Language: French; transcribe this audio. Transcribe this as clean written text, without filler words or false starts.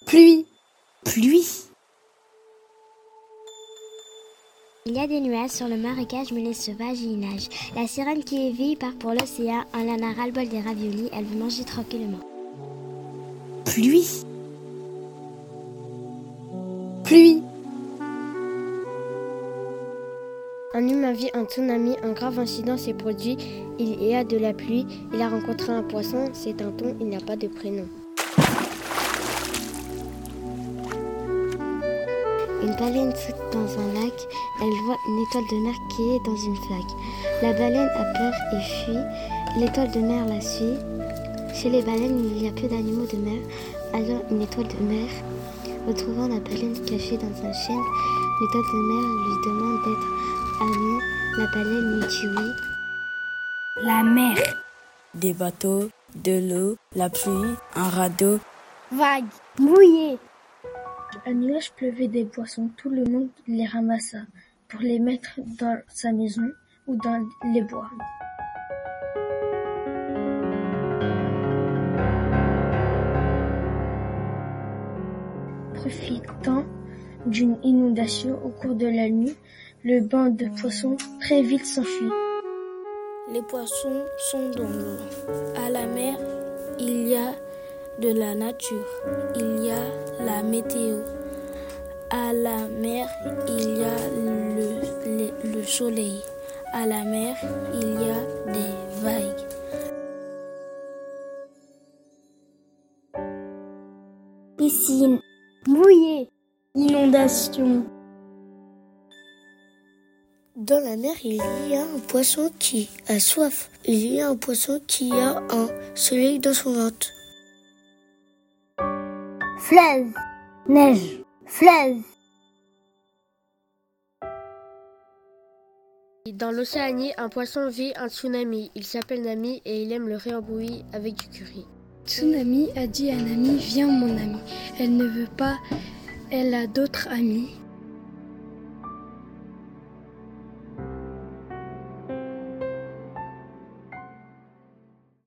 Pluie. Pluie. Il y a des nuages sur le marécage, mais les sauvages y nagent. La sirène qui est vie part pour l'océan, en en a ras-le-bol des raviolis, elle veut manger tranquillement. Pluie. Pluie. Un humain vit un tsunami, un grave incident s'est produit, il y a de la pluie, il a rencontré un poisson, c'est un thon, il n'a pas de prénom. Une baleine saute dans un lac, elle voit une étoile de mer qui est dans une flaque. La baleine a peur et fuit, l'étoile de mer la suit. Chez les baleines, il y a peu d'animaux de mer, alors une étoile de mer, retrouvant la baleine cachée dans un chêne, l'étoile de mer lui demande d'être amie, la baleine lui dit oui. La mer. Des bateaux, de l'eau, la pluie, un radeau. Vague. Mouillé. Un nuage pleuvait des poissons, tout le monde les ramassa pour les mettre dans sa maison ou dans les bois. Profitant d'une inondation au cours de la nuit, le banc de poissons très vite s'enfuit. Les poissons sont dans l'eau. À la mer, il y a de la nature, il y a la météo. À la mer, il y a le soleil. À la mer, il y a des vagues. Piscine. Mouillé. Inondation. Dans la mer, il y a un poisson qui a soif. Il y a un poisson qui a un soleil dans son ventre. Flaise. Neige. Flaise. Dans l'Océanie, un poisson vit un tsunami. Il s'appelle Nami et il aime le riz en bouillie avec du curry. Tsunami a dit à Nami, viens mon ami. Elle ne veut pas, elle a d'autres amis.